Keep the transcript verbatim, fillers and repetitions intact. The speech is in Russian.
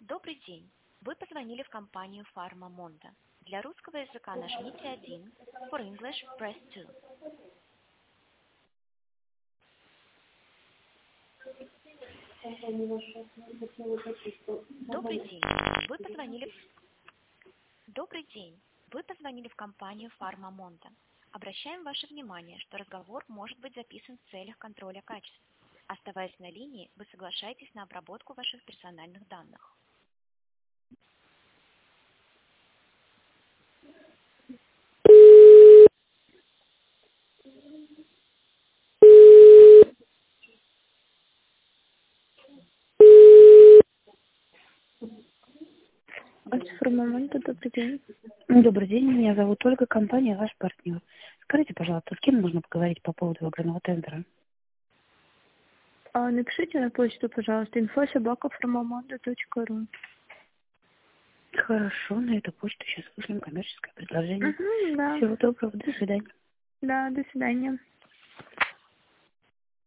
Добрый день. Вы позвонили в компанию Pharma-Monda. Для русского языка нажмите один. For English, press two. Добрый день. Вы позвонили в... Добрый день. Вы позвонили в компанию Pharma-Monda. Обращаем ваше внимание, что разговор может быть записан в целях контроля качества. Оставаясь на линии, вы соглашаетесь на обработку ваших персональных данных. Момента, добрый день. Добрый день, меня зовут Ольга, компания «Ваш партнер». Скажите, пожалуйста, с кем нужно поговорить по поводу выбранного тендера? А, напишите на почту, пожалуйста, инфо собака формамонда точка ру. Хорошо, на эту почту сейчас вышлем коммерческое предложение. Угу, да. Всего доброго, до свидания. Да, до свидания.